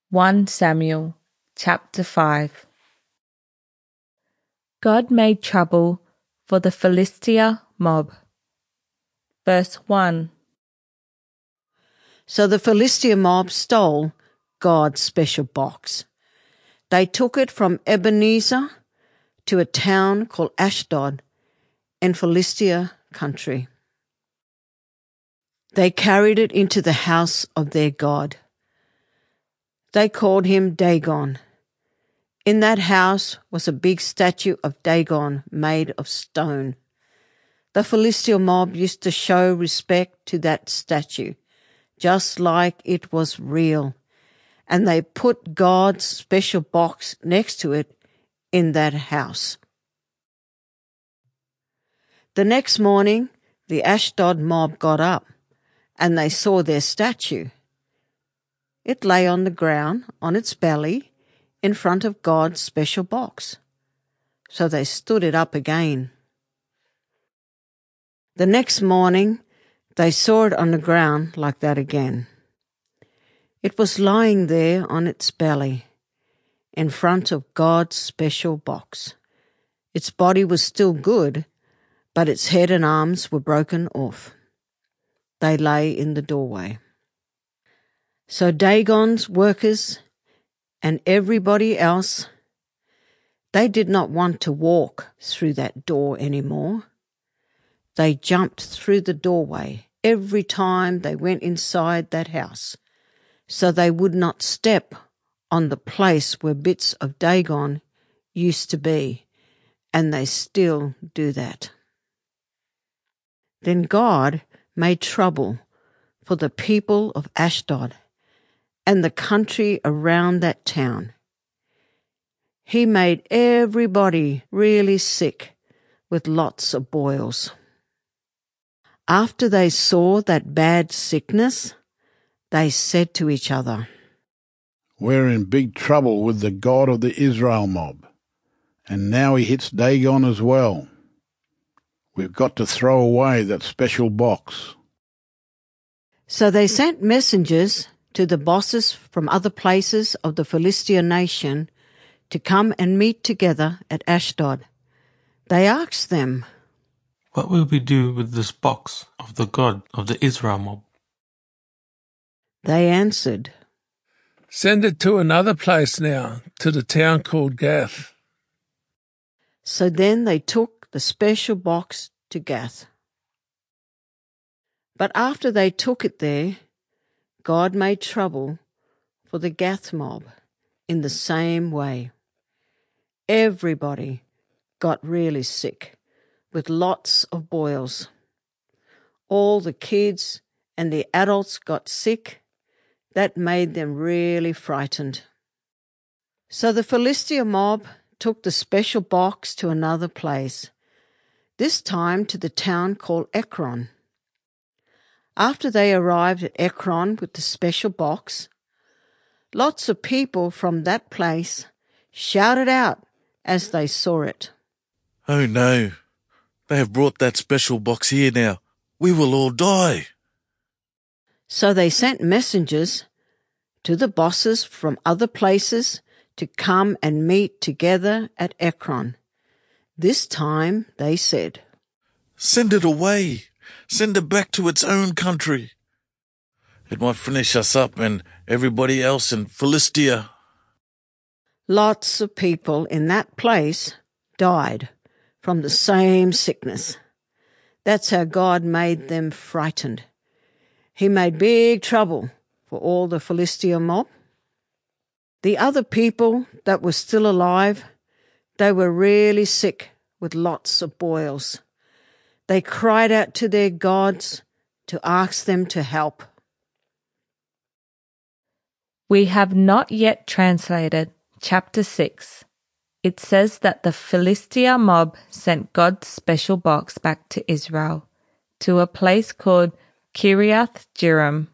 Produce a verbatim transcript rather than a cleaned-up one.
First Samuel chapter five. God made trouble for the Philistia mob. Verse one. So the Philistia mob stole God's special box. They took it from Ebenezer to a town called Ashdod in Philistia country. They carried it into the house of their god. They called him Dagon. In that house was a big statue of Dagon made of stone. The Philistia mob used to show respect to that statue, just like it was real, and they put God's special box next to it in that house. The next morning, the Ashdod mob got up, and they saw their statue. It lay on the ground, on its belly, in front of God's special box. So they stood it up again. The next morning, they saw it on the ground like that again. It was lying there on its belly, in front of God's special box. Its body was still good, but its head and arms were broken off. They lay in the doorway. So Dagon's workers and everybody else, they did not want to walk through that door anymore. They jumped through the doorway every time they went inside that house, so they would not step on the place where bits of Dagon used to be, and they still do that. Then God made trouble for the people of Ashdod and the country around that town. He made everybody really sick with lots of boils. After they saw that bad sickness, they said to each other, "We're in big trouble with the God of the Israel mob, and now he hits Dagon as well. We've got to throw away that special box." So they sent messengers to the bosses from other places of the Philistia nation to come and meet together at Ashdod. They asked them, "What will we do with this box of the God of the Israel mob?" They answered, "Send it to another place now, to the town called Gath." So then they took the special box to Gath. But after they took it there, God made trouble for the Gath mob in the same way. Everybody got really sick with lots of boils. All the kids and the adults got sick. That made them really frightened. So the Philistia mob took the special box to another place, this time to the town called Ekron. After they arrived at Ekron with the special box, lots of people from that place shouted out as they saw it, "Oh no, they have brought that special box here now. We will all die." So they sent messengers to the bosses from other places to come and meet together at Ekron. This time they said, "Send it away. Send it back to its own country. It might finish us up and everybody else in Philistia." Lots of people in that place died from the same sickness. That's how God made them frightened. He made big trouble for all the Philistia mob. The other people that were still alive, they were really sick with lots of boils. They cried out to their gods to ask them to help. We have not yet translated chapter six. It says that the Philistia mob sent God's special box back to Israel, to a place called Kiriath Jearim.